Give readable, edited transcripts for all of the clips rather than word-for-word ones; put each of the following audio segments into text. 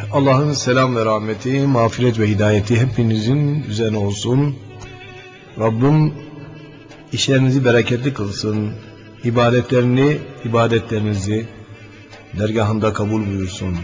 Allah'ın selam ve rahmeti, mağfiret ve hidayeti hepinizin üzerine olsun. Rabbim işlerinizi bereketli kılsın. İbadetlerinizi dergahında kabul buyursun.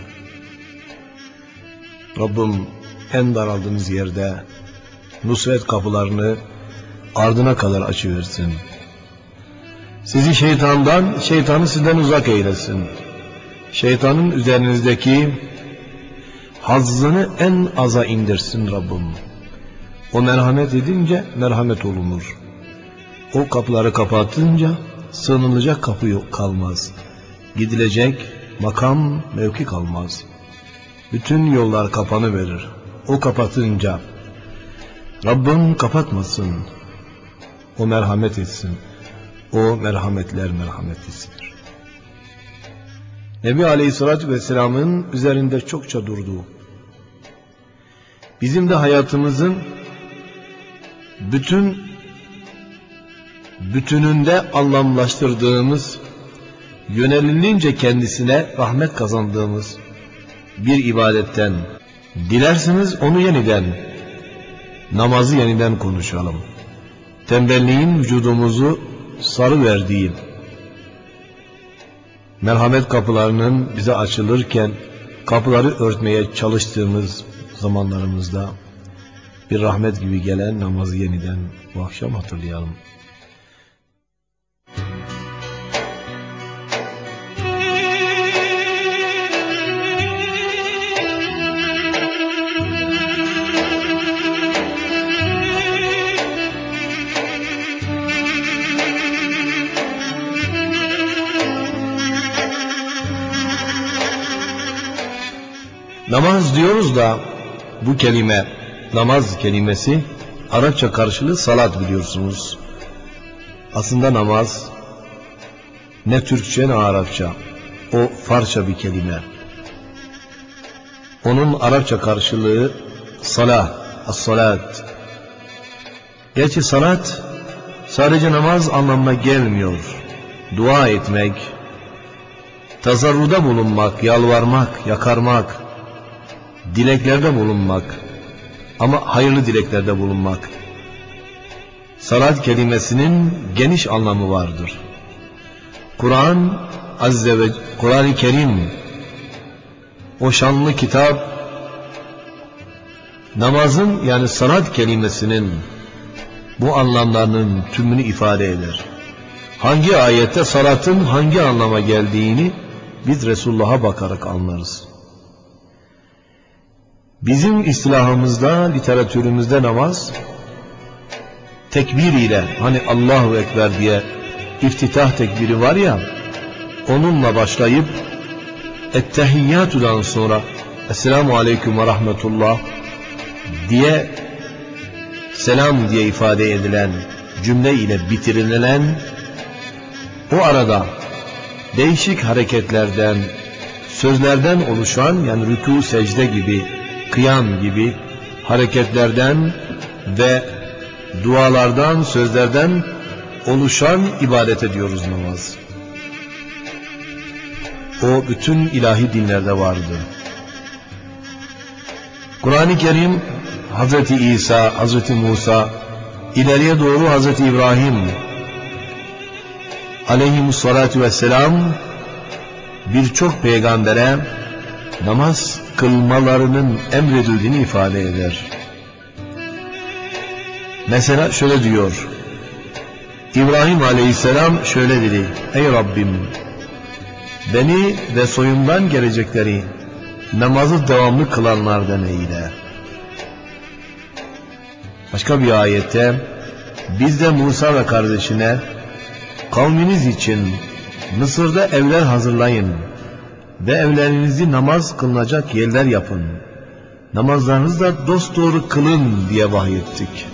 Rabbim en daraldığınız yerde nusret kapılarını ardına kadar açıversin. Sizi şeytanı sizden uzak eylesin. Şeytanın üzerinizdeki hazzını en aza indirsin Rabbim. O merhamet edince merhamet olunur. O kapıları kapatınca sığınılacak kapı yok kalmaz. Gidilecek makam mevki kalmaz. Bütün yollar kapanıverir. O kapatınca Rabbim kapatmasın. O merhamet etsin. O merhametler merhametlisidir. Nebi Aleyhisselatü Vesselam'ın üzerinde çokça durduğu, bizim de hayatımızın bütününde anlamlaştırdığımız, yönelilince kendisine rahmet kazandığımız bir ibadetten, dilerseniz onu namazı yeniden konuşalım. Tembelliğin vücudumuzu sarıverdiği, merhamet kapılarının bize açılırken kapıları örtmeye çalıştığımız zamanlarımızda bir rahmet gibi gelen namazı yeniden bu akşam hatırlayalım. Namaz diyoruz da bu kelime, namaz kelimesi Arapça karşılığı salat biliyorsunuz. Aslında namaz ne Türkçe ne Arapça. O Farsça bir kelime. Onun Arapça karşılığı salah, as-salat. Gerçi salat sadece namaz anlamına gelmiyor. Dua etmek, tazarruda bulunmak, yalvarmak, yakarmak, dileklerde bulunmak, ama hayırlı dileklerde bulunmak. Salat kelimesinin geniş anlamı vardır. Kur'an-ı Kerim, o şanlı kitap, namazın yani salat kelimesinin bu anlamlarının tümünü ifade eder. Hangi ayette salatın hangi anlama geldiğini biz Resulullah'a bakarak anlarız. Bizim istilahımızda, literatürümüzde namaz tekbir ile, hani Allahu Ekber diye iftitah tekbiri var ya, onunla başlayıp ettehiyyatudan sonra Esselamu Aleyküm ve Rahmetullah diye selam diye ifade edilen cümle ile bitirilen, o arada değişik hareketlerden, sözlerden oluşan, yani rükû, secde gibi, kıyam gibi hareketlerden ve dualardan, sözlerden oluşan ibadet ediyoruz namaz. O bütün ilahi dinlerde vardı. Kur'an-ı Kerim Hazreti İsa, Hazreti Musa, ileriye doğru Hazreti İbrahim aleyhimussalatu vesselam birçok peygambere namaz kılmalarının emredildiğini ifade eder. Mesela şöyle diyor, İbrahim aleyhisselam şöyle dedi: Ey Rabbim, beni ve soyumdan gelecekleri namazı devamlı kılanlardan eyle. Başka bir ayette, biz de Musa ve kardeşine, kavminiz için Mısır'da evler hazırlayın ve evlerinizi namaz kılınacak yerler yapın, namazlarınızı da dosdoğru kılın diye vahyettik.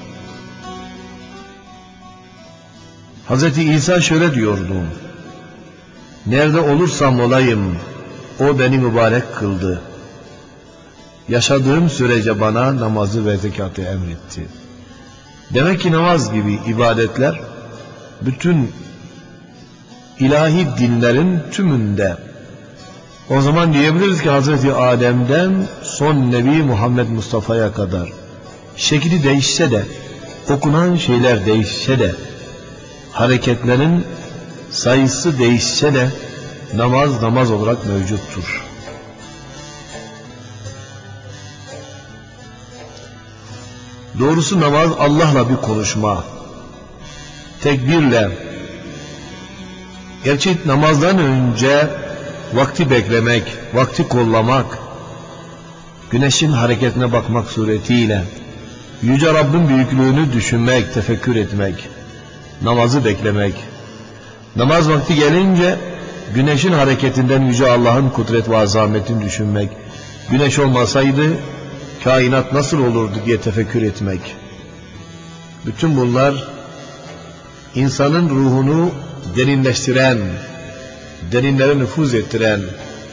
Hazreti İsa şöyle diyordu: nerede olursam olayım o beni mübarek kıldı. Yaşadığım sürece bana namazı ve zekatı emretti. Demek ki namaz gibi ibadetler bütün ilahi dinlerin tümünde O zaman diyebiliriz ki Hazreti Adem'den son Nebi Muhammed Mustafa'ya kadar şekli değişse de, okunan şeyler değişse de, hareketlerin sayısı değişse de namaz olarak mevcuttur. Doğrusu namaz Allah'la bir konuşma, tekbirle. Gerçi namazdan önce vakti beklemek, vakti kollamak, güneşin hareketine bakmak suretiyle Yüce Rabbin büyüklüğünü düşünmek, tefekkür etmek, namazı beklemek. Namaz vakti gelince güneşin hareketinden Yüce Allah'ın kudret ve azametini düşünmek. Güneş olmasaydı kainat nasıl olurdu diye tefekkür etmek. Bütün bunlar insanın ruhunu derinleştiren, derinlere nüfuz ettiren,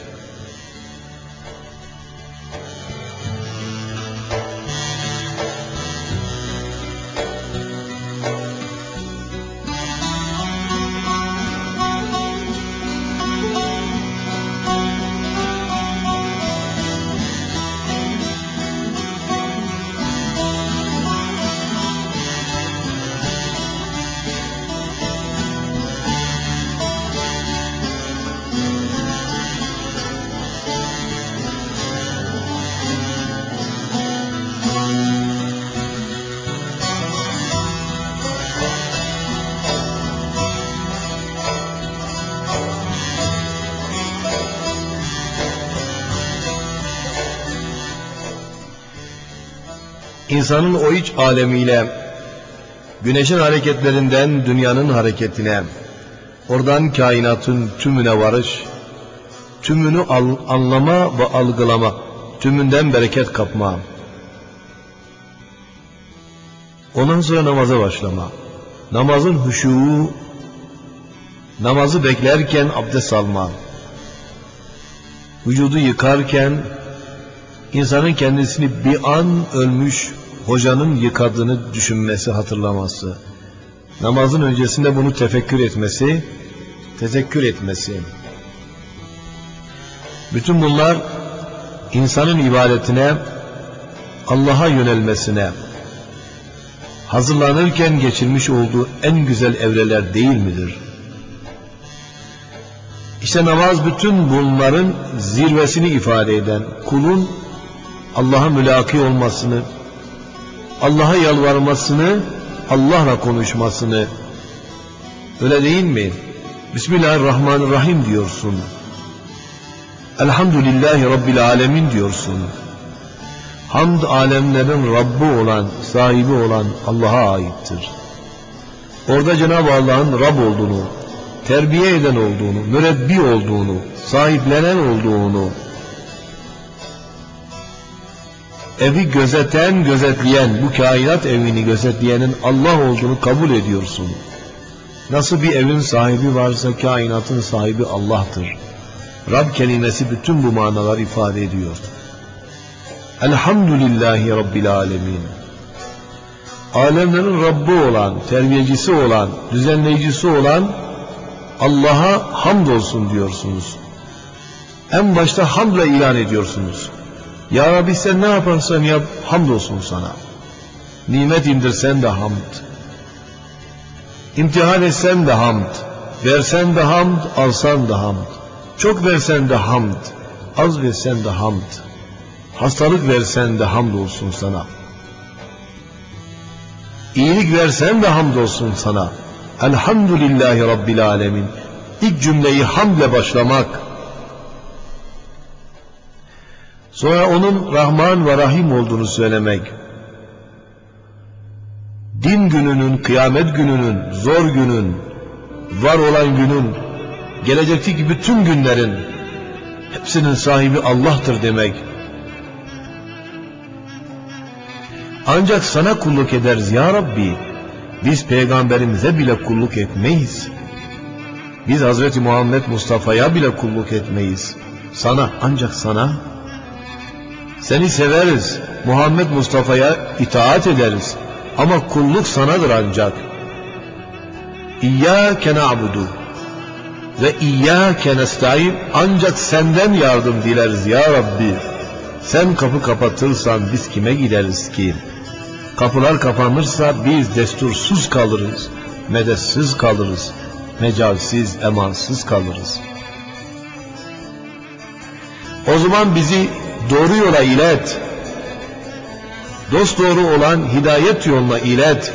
İnsanın o iç alemiyle, güneşin hareketlerinden dünyanın hareketine, oradan kainatın tümüne varış, tümünü anlama ve algılama, tümünden bereket kapma. Ondan sonra namaza başlama. Namazın huşuğu, namazı beklerken abdest alma. Vücudu yıkarken İnsanın kendisini bir an ölmüş hocanın yıkadığını düşünmesi, hatırlaması. Namazın öncesinde bunu tefekkür etmesi. Bütün bunlar insanın ibadetine, Allah'a yönelmesine, hazırlanırken geçirmiş olduğu en güzel evreler değil midir? İşte namaz bütün bunların zirvesini ifade eden, kulun Allah'a mülaki olmasını, Allah'a yalvarmasını, Allah'la konuşmasını, öyle değil mi? Bismillahirrahmanirrahim diyorsun. Elhamdülillahi Rabbil alemin diyorsun. Hamd alemlerin Rabbi olan, sahibi olan Allah'a aittir. Orada Cenab-ı Allah'ın Rab olduğunu, terbiye eden olduğunu, mürebbi olduğunu, sahiplenen olduğunu, evi gözetleyen, bu kainat evini gözetleyenin Allah olduğunu kabul ediyorsun. Nasıl bir evin sahibi varsa kainatın sahibi Allah'tır. Rab kelimesi bütün bu manaları ifade ediyor. Elhamdülillahi Rabbil alemin. Alemlerin Rabbi olan, terbiyecisi olan, düzenleyicisi olan Allah'a hamdolsun diyorsunuz. En başta hamdla ilan ediyorsunuz. Ya Rabbi sen ne yaparsan yap, hamdolsun sana. Nimet indirsen de hamd. İmtihan etsen de hamd. Versen de hamd, alsan da hamd. Çok versen de hamd. Az versen de hamd. Hastalık versen de hamdolsun sana. İyilik versen de hamdolsun sana. Elhamdülillahi Rabbil alemin. İlk cümleyi hamdle başlamak. Sonra onun Rahman ve Rahim olduğunu söylemek. Din gününün, kıyamet gününün, zor günün, var olan günün, gelecekteki bütün günlerin hepsinin sahibi Allah'tır demek. Ancak sana kulluk ederiz ya Rabbi. Biz peygamberimize bile kulluk etmeyiz. Biz Hazreti Muhammed Mustafa'ya bile kulluk etmeyiz. Sana, ancak sana. Seni severiz, Muhammed Mustafa'ya itaat ederiz. Ama kulluk sanadır ancak. İyyâke na'budu. ve İyyâke nestaîn, ancak senden yardım dileriz ya Rabbi. Sen kapı kapatırsan biz kime gideriz ki? Kapılar kapanırsa biz destursuz kalırız, medetsiz kalırız, mecalsiz, emansız kalırız. O zaman bizi doğru yola ilet, dosdoğru olan hidayet yoluna ilet.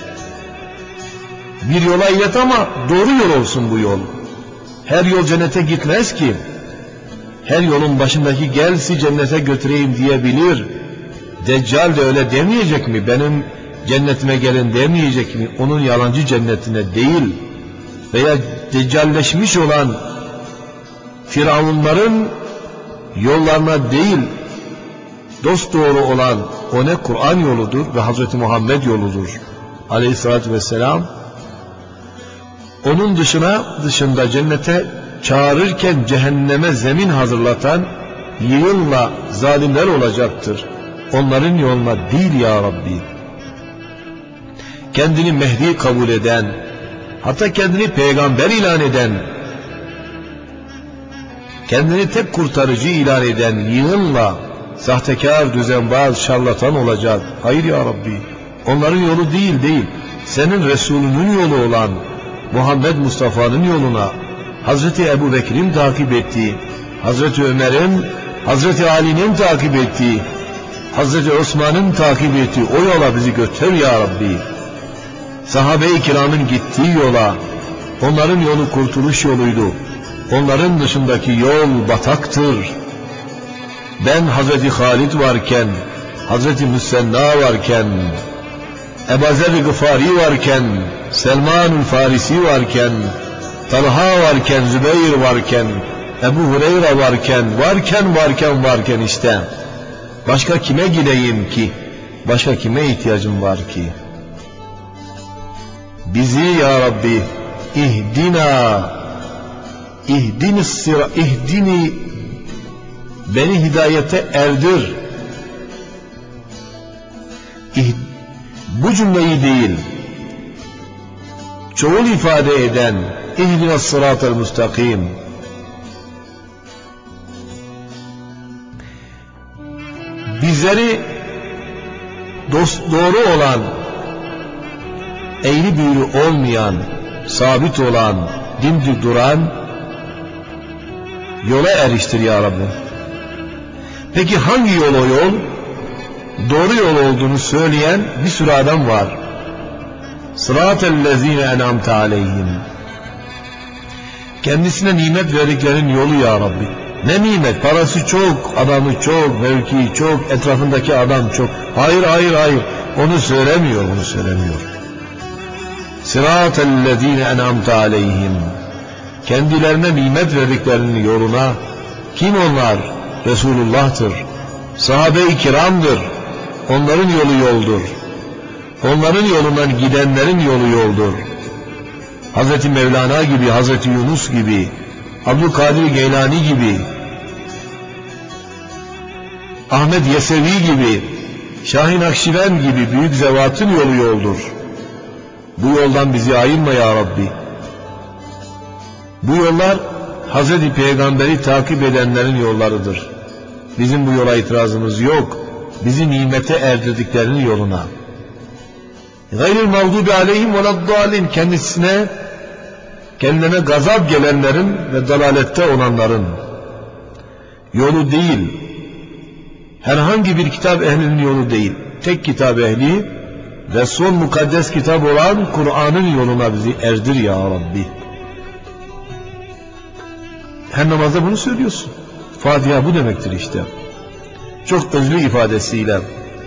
Bir yola ilet ama doğru yol olsun bu yol. Her yol cennete gitmez ki. Her yolun başındaki gelsi cennete götüreyim diyebilir. Deccal de öyle demeyecek mi? Benim cennetime gelin demeyecek mi? Onun yalancı cennetine değil. Veya deccalleşmiş olan firavunların yollarına değil, dosdoğru olan o ne Kur'an yoludur ve Hazreti Muhammed yoludur aleyhissalatü vesselam. Onun dışında cennete çağırırken cehenneme zemin hazırlatan yığınla zalimler olacaktır. Onların yoluna değil ya Rabbi. Kendini Mehdi kabul eden, hatta kendini peygamber ilan eden, kendini tek kurtarıcı ilan eden yığınla sahtekar, düzenbaz, şarlatan olacak. Hayır ya Rabbi. Onların yolu değil. Senin Resulünün yolu olan Muhammed Mustafa'nın yoluna, Hazreti Ebu Bekir'in takip ettiği, Hazreti Ömer'in, Hazreti Ali'nin takip ettiği, Hazreti Osman'ın takip ettiği o yola bizi götür ya Rabbi. Sahabe-i kiramın gittiği yola, onların yolu kurtuluş yoluydu. Onların dışındaki yol bataktır. Ben Hazreti Halid varken, Hazreti Müsenna varken, Ebu Zer Gıfari varken, Selman-ül Farisi varken, Talha varken, Zübeyir varken, Ebu Hureyre varken işte. Başka kime gideyim ki? Başka kime ihtiyacım var ki? Bizi ya Rabbi ihdini beni hidayete erdir. Bu cümleyi değil, çoğul ifade eden ihdina sıratel müstakim, bizleri doğru olan, eğri büğrü olmayan, sabit olan, dimdik duran yola eriştir ya Rabbi. Peki hangi yol o yol? Doğru yol olduğunu söyleyen bir sürü adam var. Sıratellezine en'amte aleyhim. Kendisine nimet verdiklerin yolu ya Rabbi. Ne nimet? Parası çok, adamı çok, mevkii çok, etrafındaki adam çok. Hayır. Onu söylemiyor. Sıratellezine en'amte aleyhim. Kendilerine nimet verdiklerinin yoluna. Kim onlar? Resulullah'tır. Sahabe-i kiramdır. Onların yolu yoldur. Onların yolundan gidenlerin yolu yoldur. Hazreti Mevlana gibi, Hazreti Yunus gibi, Abdülkadir Geylani gibi, Ahmet Yesevi gibi, Şahin Akşiven gibi büyük zevatın yolu yoldur. Bu yoldan bizi ayırma ya Rabbi. Bu yollar Hazreti Peygamber'i takip edenlerin yollarıdır. Bizim bu yola itirazımız yok. Bizi nimete erdirdiklerinin yoluna. Gayril mağdubi aleyhim veleddallin, kendilerine gazap gelenlerin ve dalalette olanların yolu değil. Herhangi bir kitap ehlinin yolu değil. Tek kitap ehli ve son mukaddes kitap olan Kur'an'ın yoluna bizi erdir ya Rabbi. Her namazda bunu söylüyorsun. Fatiha bu demektir işte. Çok özlü ifadesiyle.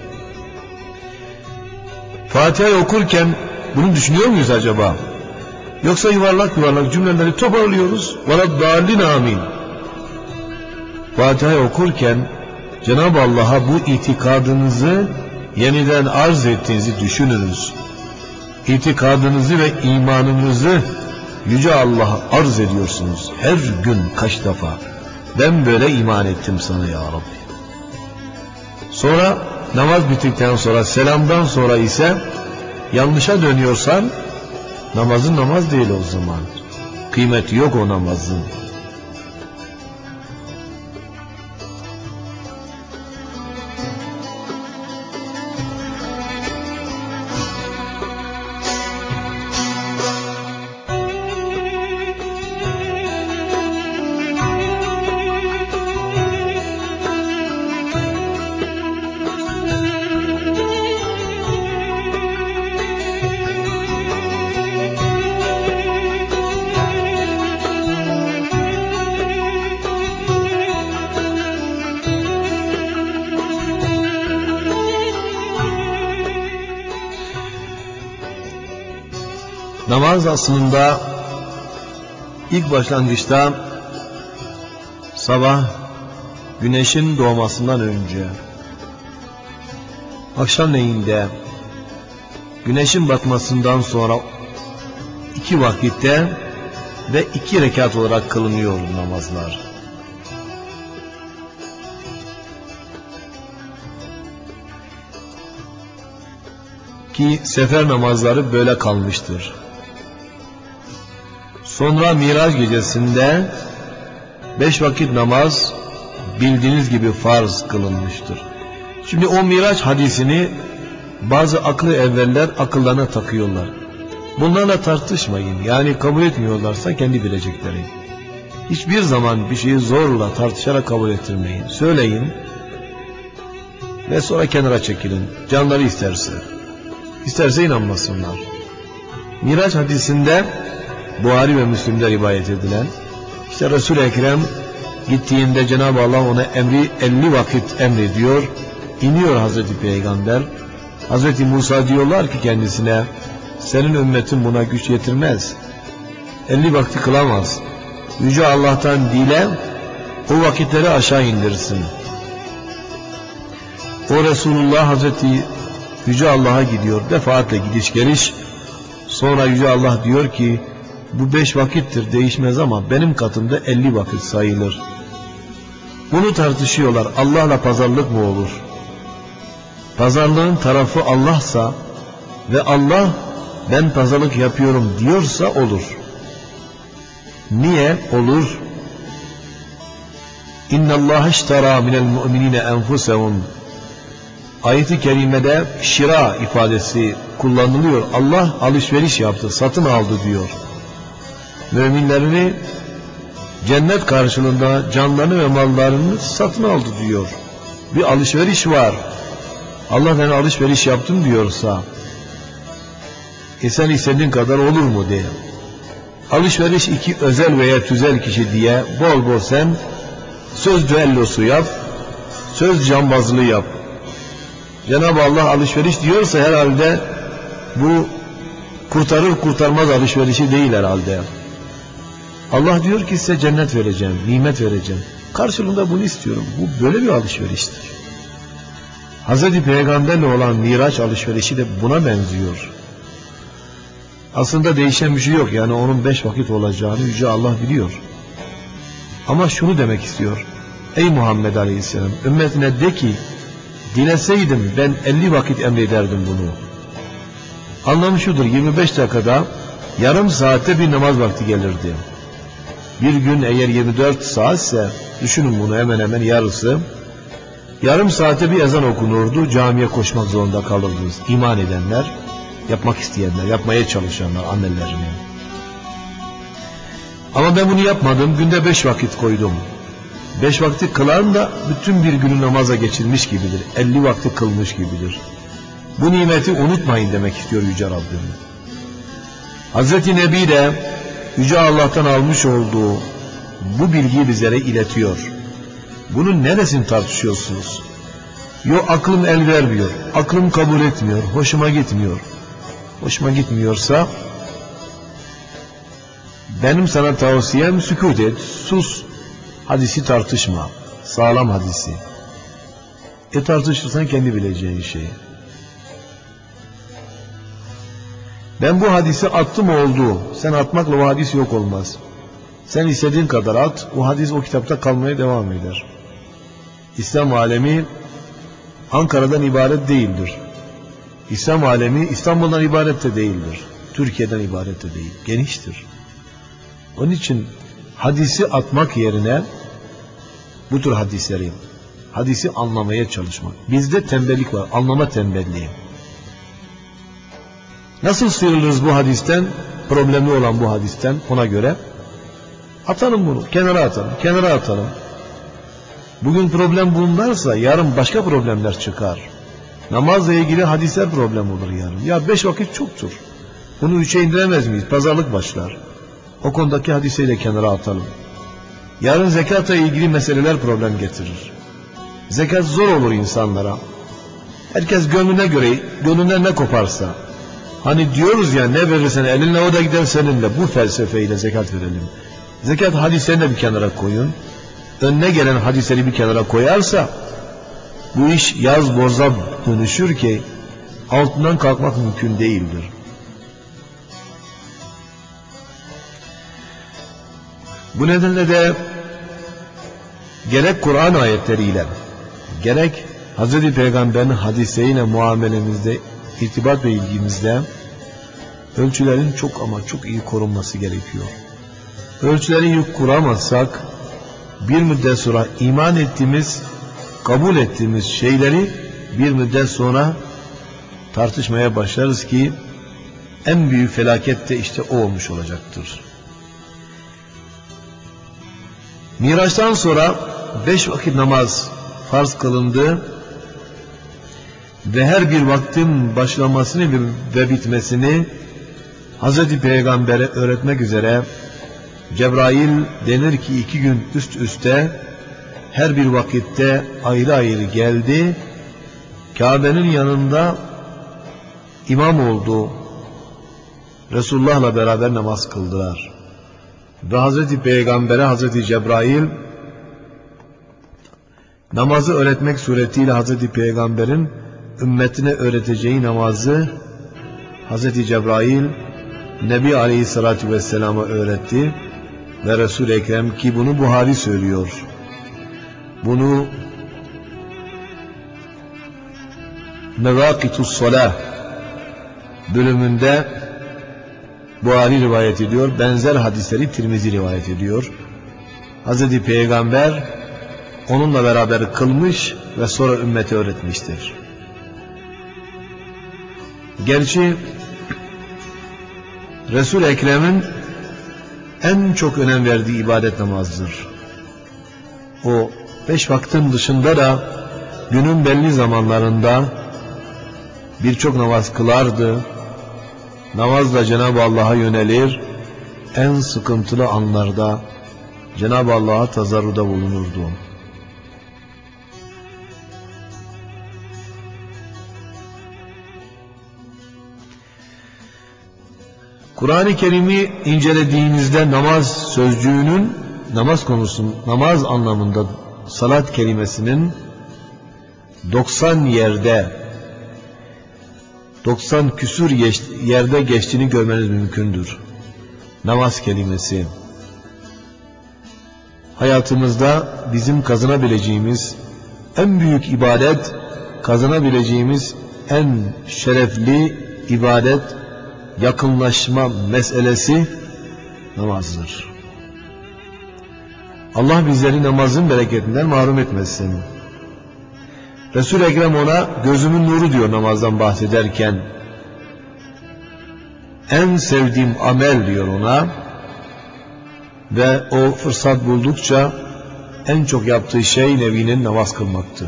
Fatiha'yı okurken bunu düşünüyor muyuz acaba? Yoksa yuvarlak cümleleri toparlıyoruz. Veleddallin amin. Fatiha'yı okurken Cenab-ı Allah'a bu itikadınızı yeniden arz ettiğinizi düşününüz. İtikadınızı ve imanınızı Yüce Allah'a arz ediyorsunuz. Her gün kaç defa. Ben böyle iman ettim sana ya Rabbi. Sonra namaz bittikten sonra, selamdan sonra ise yanlışa dönüyorsan namazın namaz değil o zaman. kıymeti yok o namazın. Namaz aslında ilk başlangıçta sabah güneşin doğmasından önce, akşamleyinde güneşin batmasından sonra 2 vakitte ve 2 rekat olarak kılınıyor namazlar. Ki sefer namazları böyle kalmıştır. Sonra Miraç gecesinde 5 vakit namaz bildiğiniz gibi farz kılınmıştır. Şimdi o Miraç hadisini bazı aklı evveller akıllarına takıyorlar. Bunlarla tartışmayın. Yani kabul etmiyorlarsa kendi bilecekleri. Hiçbir zaman bir şeyi zorla tartışarak kabul ettirmeyin. Söyleyin ve sonra kenara çekilin. Canları isterse. İsterse inanmasınlar. Miraç hadisinde Buhari ve Müslim'de rivayet edilen, işte Resul-i Ekrem gittiğinde Cenab-ı Allah ona 50 vakit emrediyor. İniyor Hazreti Peygamber. Hazreti Musa diyorlar ki kendisine, senin ümmetin buna güç yetirmez. 50 vakti kılamaz. Yüce Allah'tan dile, o vakitleri aşağı indirsin. O Resulullah Hazreti Yüce Allah'a gidiyor. Defaatle gidiş geliş. Sonra Yüce Allah diyor ki, bu 5 vakittir değişmez ama benim katımda 50 vakit sayılır. Bunu tartışıyorlar. Allah'la pazarlık mı olur? Pazarlığın tarafı Allah'sa ve Allah ben pazarlık yapıyorum diyorsa olur. Niye olur? İnna Allah iştara minel mu'minine enfusehum. Ayet-i kerimede şira ifadesi kullanılıyor. Allah alışveriş yaptı, satın aldı diyor. Müminlerini cennet karşılığında canlarını ve mallarını satın aldı diyor. Bir alışveriş var. Allah ben alışveriş yaptım diyorsa sen istediğin kadar olur mu diye. Alışveriş 2 özel veya tüzel kişi diye bol bol sen söz düellosu yap, söz cambazlığı yap. Cenab-ı Allah alışveriş diyorsa herhalde bu kurtarır kurtarmaz alışverişi değil herhalde. Allah diyor ki size cennet vereceğim, nimet vereceğim. Karşılığında bunu istiyorum. Bu böyle bir alışveriştir. Hazreti Peygamberle olan Miraç alışverişi de buna benziyor. Aslında değişen bir şey yok. Yani onun 5 vakit olacağını Yüce Allah biliyor. Ama şunu demek istiyor. Ey Muhammed Aleyhisselam, ümmetine de ki, dileseydim ben 50 vakit emrederdim bunu. Anlamı şudur, 25 dakikada yarım saatte bir namaz vakti gelirdi. Bir gün eğer 24 saatse, düşünün bunu hemen hemen yarısı, yarım saate bir ezan okunurdu, camiye koşmak zorunda kalırdınız. İman edenler, yapmak isteyenler, yapmaya çalışanlar, annelerini. Ama ben bunu yapmadım, günde 5 vakit koydum. 5 vakti kılan da bütün bir günü namaza geçirmiş gibidir. 50 vakti kılmış gibidir. Bu nimeti unutmayın demek istiyor Yüce Rabbim. Hazreti Nebi de Yüce Allah'tan almış olduğu bu bilgiyi bizlere iletiyor. Bunun neresini tartışıyorsunuz? Yok aklım el vermiyor, aklım kabul etmiyor, hoşuma gitmiyor. Hoşuma gitmiyorsa benim sana tavsiyem sükût et, sus. Hadisi tartışma, sağlam hadisi. Tartışırsan kendi bileceğin şey. Ben bu hadisi attım oldu. Sen atmakla o hadis yok olmaz. Sen istediğin kadar at, o hadis o kitapta kalmaya devam eder. İslam alemi Ankara'dan ibaret değildir. İslam alemi İstanbul'dan ibaret de değildir. Türkiye'den ibaret de değil. Geniştir. Onun için hadisi atmak yerine bu tür hadisi anlamaya çalışmak. Bizde tembellik var, anlama tembelliği. Nasıl sıyrılırız bu hadisten, problemli olan bu hadisten? Ona göre atalım bunu, kenara atalım. Bugün problem bunlarsa yarın başka problemler çıkar. Namazla ilgili hadisler problem olur yarın. Ya 5 vakit çoktur. Bunu 3'e indiremez miyiz? Pazarlık başlar. O konudaki hadisleri de kenara atalım. Yarın zekatla ilgili meseleler problem getirir. Zekat zor olur insanlara. Herkes gönlüne göre, gönlüne ne koparsa. Hani diyoruz ya, ne verirsen elinle o da gider seninle. Bu felsefeyle zekat verelim. Zekat hadislerini de bir kenara koyun. Önüne gelen hadisleri bir kenara koyarsa bu iş yaz boza dönüşür ki altından kalkmak mümkün değildir. Bu nedenle de gerek Kur'an ayetleriyle gerek Hz. Peygamber'in hadisleriyle muamelemizde, irtibat ve ilgimizde ölçülerin çok ama çok iyi korunması gerekiyor. Ölçüleri iyi kuramazsak bir müddet sonra iman ettiğimiz, kabul ettiğimiz şeyleri bir müddet sonra tartışmaya başlarız ki en büyük felaket de işte o olmuş olacaktır. Miraç'tan sonra 5 vakit namaz farz kılındı ve her bir vaktin başlamasını ve bitmesini Hz. Peygamber'e öğretmek üzere Cebrail denir ki 2 gün üst üste her bir vakitte ayrı ayrı geldi. Kabe'nin yanında imam oldu. Resulullah'la beraber namaz kıldılar. Ve Hz. Peygamber'e Hz. Cebrail namazı öğretmek suretiyle Hz. Peygamber'in ümmetine öğreteceği namazı Hz. Cebrail Nebi Aleyhisselatü Vesselam'a öğretti ve Resul-i Ekrem, ki bunu Buhari söylüyor, bunu Mevakitus Salah bölümünde Buhari rivayet ediyor, benzer hadisleri Tirmizi rivayet ediyor. Hz. Peygamber onunla beraber kılmış ve sonra ümmete öğretmiştir. Gerçi Resul-i Ekrem'in en çok önem verdiği ibadet namazdır. O 5 vaktin dışında da günün belli zamanlarında birçok namaz kılardı. Namazla Cenab-ı Allah'a yönelir, en sıkıntılı anlarda Cenab-ı Allah'a tazarruda bulunurdu. Kur'an-ı Kerim'i incelediğimizde namaz sözcüğünün, namaz konusunun, namaz anlamında salat kelimesinin 90 yerde, 90 küsur yerde geçtiğini görmeniz mümkündür. Namaz kelimesi hayatımızda bizim kazanabileceğimiz en büyük ibadet, kazanabileceğimiz en şerefli ibadet, yakınlaşma meselesi namazdır. Allah bizleri namazın bereketinden mahrum etmesin. Resul-i Ekrem ona gözümün nuru diyor namazdan bahsederken. En sevdiğim amel diyor ona ve o fırsat buldukça en çok yaptığı şey Nebi'nin namaz kılmaktı.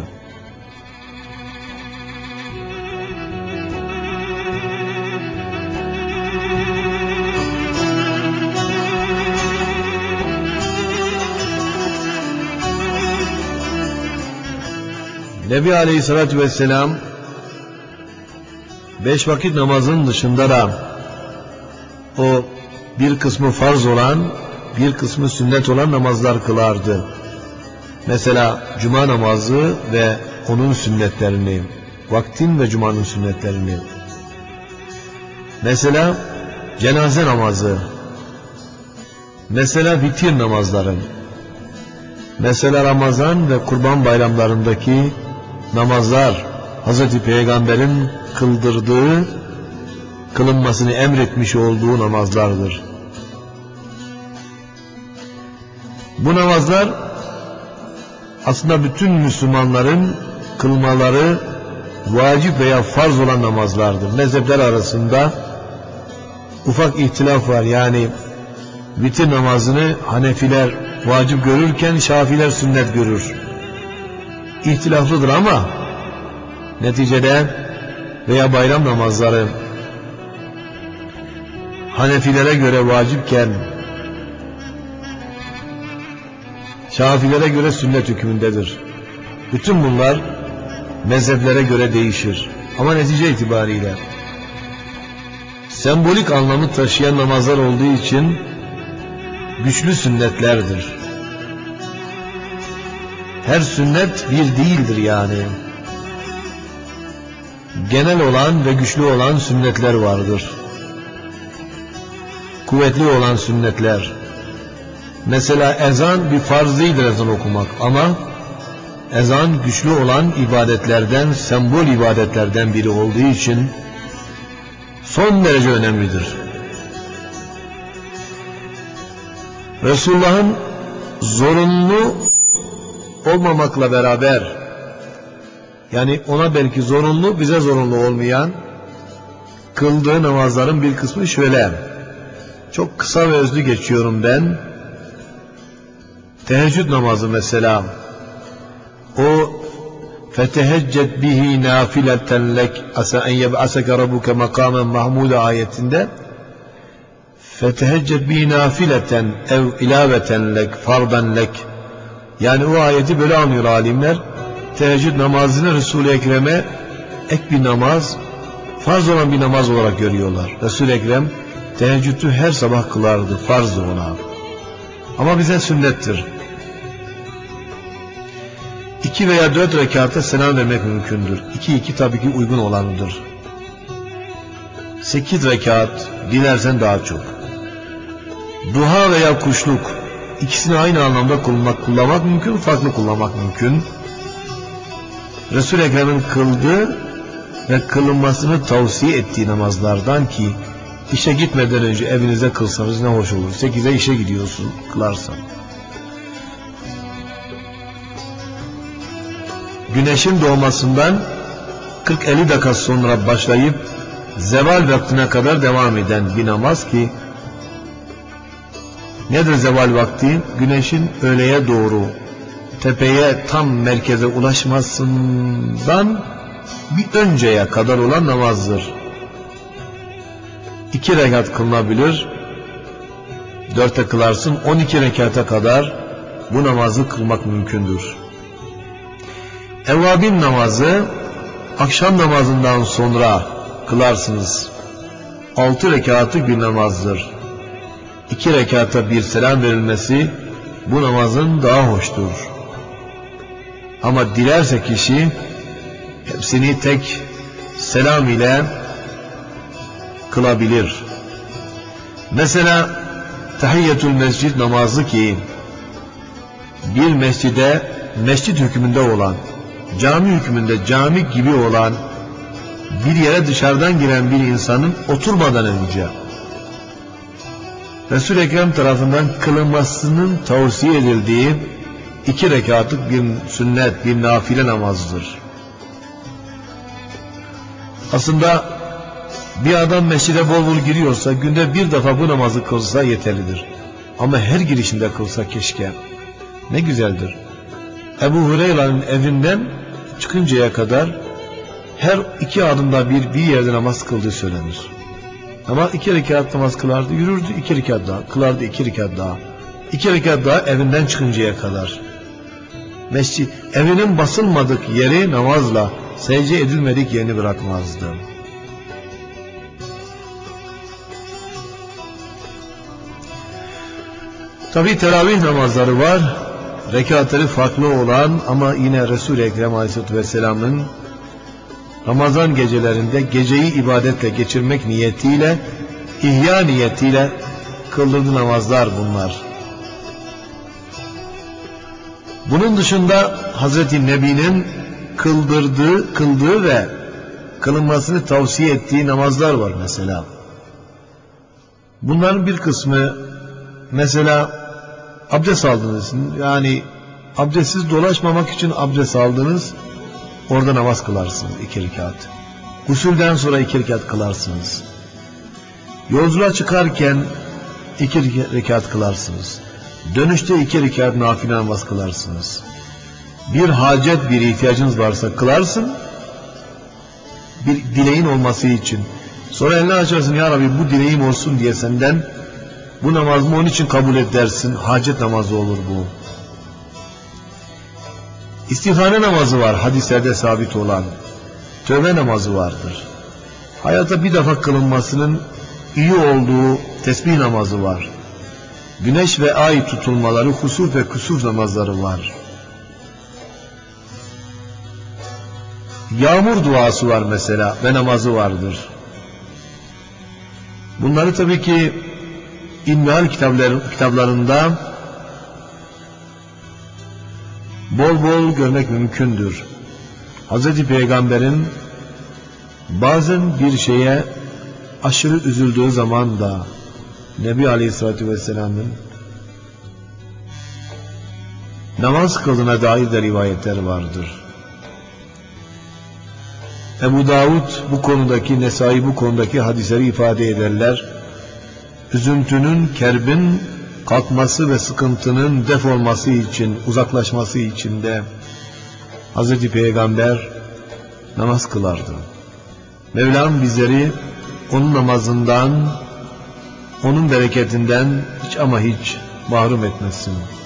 Nebi Aleyhisselatü Vesselam 5 vakit namazın dışında da o bir kısmı farz olan, bir kısmı sünnet olan namazlar kılardı. Mesela cuma namazı ve onun sünnetlerini, vaktin ve cumanın sünnetlerini. Mesela cenaze namazı, mesela vitir namazları, mesela Ramazan ve Kurban bayramlarındaki namazlar, Hz. Peygamber'in kıldırdığı, kılınmasını emretmiş olduğu namazlardır. Bu namazlar aslında bütün Müslümanların kılmaları vacip veya farz olan namazlardır. Mezhepler arasında ufak ihtilaf var. Yani vitir namazını Hanefiler vacip görürken Şafiler sünnet görür. İhtilaflıdır ama neticede veya bayram namazları Hanefilere göre vacipken Şafilere göre sünnet hükmündedir. Bütün bunlar mezheplere göre değişir. Ama netice itibariyle sembolik anlamı taşıyan namazlar olduğu için güçlü sünnetlerdir. Her sünnet bir değildir yani. Genel olan ve güçlü olan sünnetler vardır. Kuvvetli olan sünnetler. Mesela ezan bir farz değildir ezan okumak ama ezan güçlü olan ibadetlerden, sembol ibadetlerden biri olduğu için son derece önemlidir. Resulullah'ın zorunlu olmamakla beraber, yani ona belki zorunlu, bize zorunlu olmayan kıldığı namazların bir kısmı şöyle. Çok kısa ve özlü geçiyorum ben. Teheccüd namazı mesela. O feteheccet bihi nafileten lek asa en yeb'aseke rabbuke makamen mahmuda ayetinde feteheccet bihi nafileten ev ilaveten lek fardan lek, yani o ayeti böyle anlıyor alimler. Teheccüd namazını Resul-i Ekrem'e ek bir namaz, farz olan bir namaz olarak görüyorlar. Resul-i Ekrem teheccüdü her sabah kılardı, farzdı ona. Ama bize sünnettir. 2 veya 4 rekatta selam vermek mümkündür. 2 tabii ki uygun olanıdır. 8 rekat, dilersen daha çok. Duha veya kuşluk, ikisini aynı anlamda kullanmak mümkün, farklı kullanmak mümkün. Resul-i Ekrem'in kıldığı ve kılınmasını tavsiye ettiği namazlardan ki işe gitmeden önce evinizde kılsanız ne hoş olur. 8'e işe gidiyorsun, kılarsan. Güneşin doğmasından 40-50 dakika sonra başlayıp zeval vaktine kadar devam eden bir namaz ki nedir zeval vakti? Güneşin öğleye doğru tepeye tam merkeze ulaşmasından bir önceye kadar olan namazdır. 2 rekat kılınabilir. 4'e kılarsın, 12 rekata kadar bu namazı kılmak mümkündür. Evvabin namazı akşam namazından sonra kılarsınız. 6 rekatlık bir namazdır. 2 rekata bir selam verilmesi bu namazın daha hoştur. Ama dilerse kişi hepsini tek selam ile kılabilir. Mesela tahiyyetül mescid namazı ki bir mescide mescid hükmünde olan, cami hükmünde cami gibi olan bir yere dışarıdan giren bir insanın oturmadan önce Resul-i Ekrem tarafından kılınmasının tavsiye edildiği 2 rekatlık bir sünnet, bir nafile namazdır. Aslında bir adam mescide bol bol giriyorsa günde bir defa bu namazı kılsa yeterlidir. Ama her girişinde kılsa keşke. Ne güzeldir. Ebu Hureyre'nin evinden çıkıncaya kadar her 2 adımda bir yerde namaz kıldığı söylenir. Ama 2 rekat namaz kılardı, yürürdü, 2 rekat daha, kılardı 2 rekat daha. 2 rekat daha evinden çıkıncaya kadar. Mescid, evinin basılmadık yeri namazla, secde edilmedik yerini bırakmazdı. Tabi teravih namazları var. Rekatları farklı olan ama yine Resul-i Ekrem Aleyhisselatü Vesselam'ın Ramazan gecelerinde geceyi ibadetle geçirmek niyetiyle, ihya niyetiyle kıldırdığı namazlar bunlar. Bunun dışında Hazreti Nebi'nin kıldığı ve kılınmasını tavsiye ettiği namazlar var mesela. Bunların bir kısmı mesela Abdest aldınız. Yani abdestsiz dolaşmamak için abdest aldınız. Orada namaz kılarsınız 2 rekat. Gusülden sonra 2 rekat kılarsınız. Yolculuğa çıkarken 2 rekat kılarsınız. Dönüşte 2 rekat nafile namaz kılarsınız. Bir hacet, bir ihtiyacınız varsa kılarsın. Bir dileğin olması için. Sonra elini açarsın, ya Rabbi bu dileğim olsun diye senden, bu namazımı onun için kabul et dersin. Hacet namazı olur bu. İstihare namazı var, hadislerde sabit olan. Tövbe namazı vardır. Hayata bir defa kılınmasının iyi olduğu tesbih namazı var. Güneş ve ay tutulmaları, husuf ve kusuf namazları var. Yağmur duası var mesela ve namazı vardır. Bunları tabii ki İlmihal kitaplarında bol bol görmek mümkündür. Hz. Peygamber'in bazen bir şeye aşırı üzüldüğü zaman da Nebi Aleyhisselatü Vesselam'ın namaz kıldığına dair de rivayetler vardır. Ebu Davud bu konudaki, Nesai bu konudaki hadisleri ifade ederler. Üzüntünün, kerbin kalkması ve sıkıntının def olması için, uzaklaşması için de Hz. Peygamber namaz kılardı. Mevlam bizleri onun namazından, onun bereketinden hiç ama hiç mahrum etmesin.